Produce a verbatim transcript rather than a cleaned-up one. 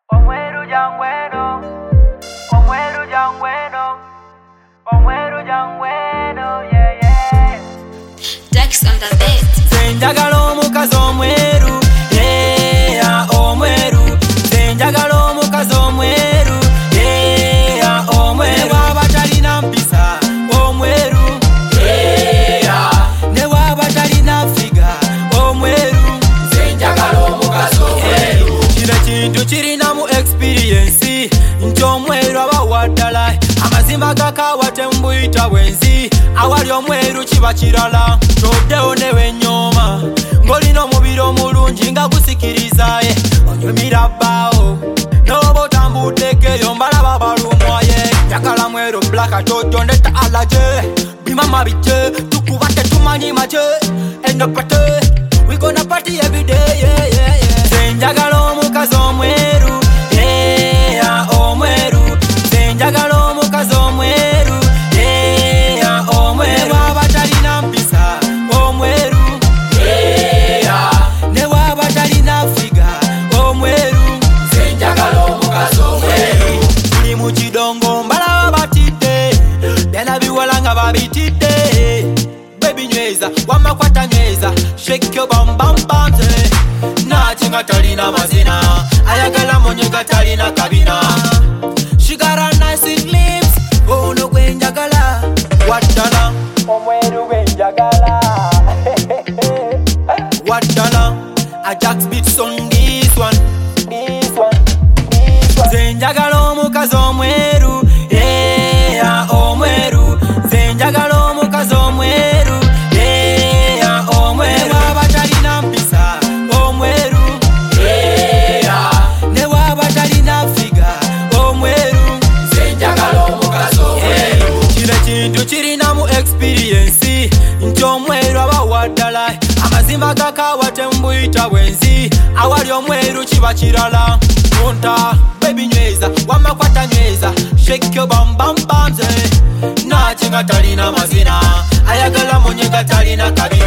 Omweru jangweno, omweru jangweno, omweru jangweno, yeah yeah. Dex on the beat. Senjagala omukazi omweru, yeah omweru. Senjagala omukazi omweru, yeah omweru. Ne waba talina mpisa omweru, yeah. Ne waba talina figa omweru, senjagala omukazi omweru. Kino kintu kirina mu experience nti omweru aba waddala. Amazima gakawa tembuyita bwenzi, awali omweru kiba kirala. Toddewo ne wennyoma ng'olina omubiri omulungi nga gusikirizaye onyumira bbaawo n'oba otambuddeko mbalaba balumwaye. Njagala mweru blaka toto ndetta alaje bimama bijje tukuba tetumanyi maje enopate we gonna party every day yeah yeah yeah. Senjagala omukazi omweru, yeah omweru. Senjagala omukazi omweru, yeah omweru. Ne waba talina mpisa omweru, yeah. Ne waba talina figa omweru, senjagala omukazi omweru. Tuli mu kidongo mbalaba batidde byana biwala nga babitidde. Baby nyweza wamakwata nyweza shake your bam bam bam eh. Nachi nga talina mazina ayagala monye nga talina kabina. She got a nice sweet lips, oh no gwenjagala waddala Omweru gwenjagala. waddala. A Jax beats on this one, This one, this one. senjagala omukazi omweru, yeah omweru. Senjagala omukazi omweru, yeah omweru. Ne waba talina mpisa omweru, yeah. Ne waba talina figa omweru, senjagala omukazi omweru. Kino kintu kirina mu experience nti omweru aba waddala. Amazima gakawa tembuyita bwenzi, awali omweru kiba kirala. Konta baby nyweza wamakwata nyweza shake your bam bam bam eh. Nachi nga talina mazina ayagala monye nga talina kabina.